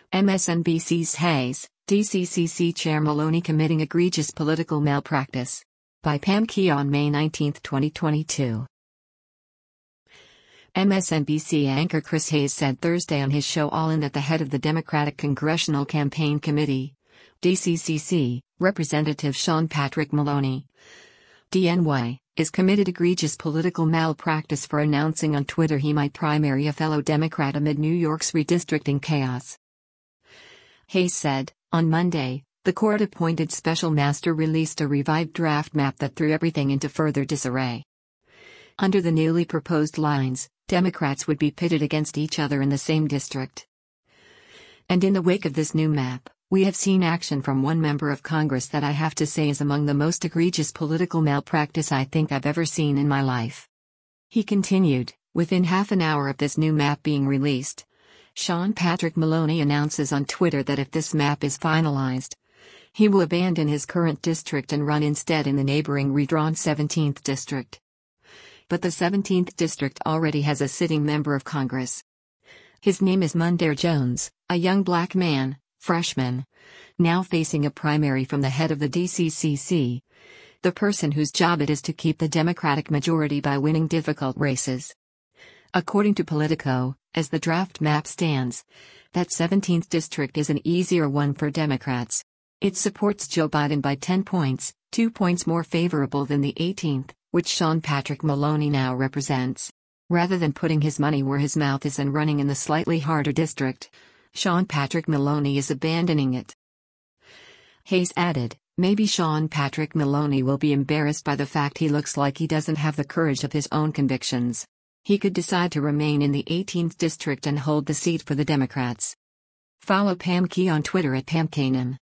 MSNBC's Hayes, DCCC Chair Maloney committing egregious political malpractice. By Pam Key on May 19, 2022. MSNBC anchor Chris Hayes said Thursday on his show All In that the head of the Democratic Congressional Campaign Committee, DCCC, Representative Sean Patrick Maloney, DNY, is committed egregious political malpractice for announcing on Twitter he might primary a fellow Democrat amid New York's redistricting chaos. Hayes said, on Monday, the court-appointed special master released a revived draft map that threw everything into further disarray. Under the newly proposed lines, Democrats would be pitted against each other in the same district. And in the wake of this new map, we have seen action from one member of Congress that I have to say is among the most egregious political malpractice I think I've ever seen in my life. He continued, within half an hour of this new map being released, Sean Patrick Maloney announces on Twitter that if this map is finalized, he will abandon his current district and run instead in the neighboring redrawn 17th district. But the 17th district already has a sitting member of Congress. His name is Mondaire Jones, a young black man, freshman, now facing a primary from the head of the DCCC, the person whose job it is to keep the Democratic majority by winning difficult races. According to Politico, as the draft map stands, that 17th district is an easier one for Democrats. It supports Joe Biden by 10 points, 2 points more favorable than the 18th, which Sean Patrick Maloney now represents. Rather than putting his money where his mouth is and running in the slightly harder district, Sean Patrick Maloney is abandoning it. Hayes added, maybe Sean Patrick Maloney will be embarrassed by the fact he looks like he doesn't have the courage of his own convictions. He could decide to remain in the 18th district and hold the seat for the Democrats. Follow Pam Key on Twitter at PamKanan.